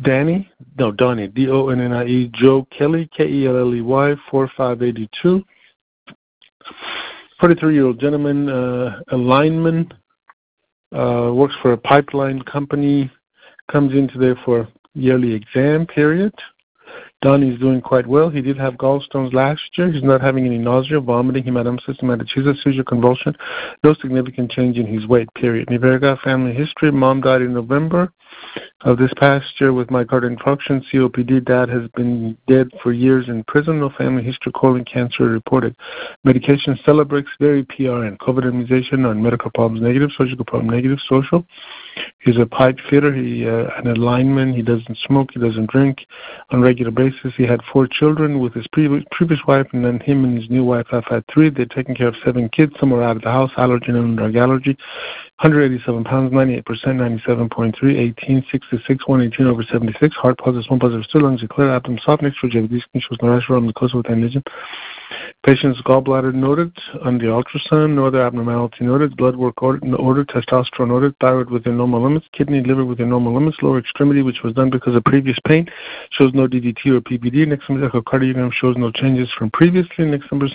Donnie, D-O-N-N-I-E, Joe Kelly, K-E-L-L-E-Y, 4582. 43-year-old gentleman, a lineman, works for a pipeline company, comes in today for yearly exam period. Donnie's doing quite well. He did have gallstones last year. He's not having any nausea, vomiting, hematosis, seizure, convulsion. No significant change in his weight, period. Niverga, family history. Mom died in November of this past year with myocardial infarction, COPD. Dad has been dead for years in prison. No family history, colon cancer reported. Medication, Celebrix, very PRN. COVID immunization, non-medical problems negative, surgical problem negative, social. He's a pipe fitter. He an lineman. He doesn't smoke. He doesn't drink on a regular basis. He had 4 children with his previous wife, and then him and his new wife have had 3. They're taking care of 7 kids. Some are out of the house. Allergen and drug allergy. 187 pounds, 98%, 97.3, 18, 66, 118 over 76. Heart positive, 1 positive, still lungs are clear. Abdomen soft, next to these conditions, no rash around the close with lesion. Patient's gallbladder noted on the ultrasound, no other abnormality noted, blood work ordered, testosterone ordered, thyroid within normal limits, kidney, liver within normal limits, lower extremity, which was done because of previous pain, shows no DVT or PVD. Next number, echocardiogram shows no changes from previously. Next numbers,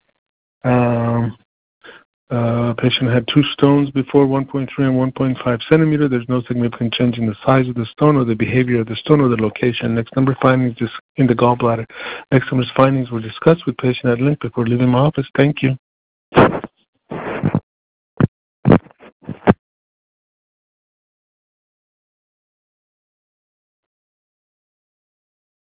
patient had 2 stones before, 1.3 and 1.5 centimeter. There's no significant change in the size of the stone or the behavior of the stone or the location. Next number, findings in the gallbladder. Next number's findings were discussed with patient at length before leaving my office. Thank you.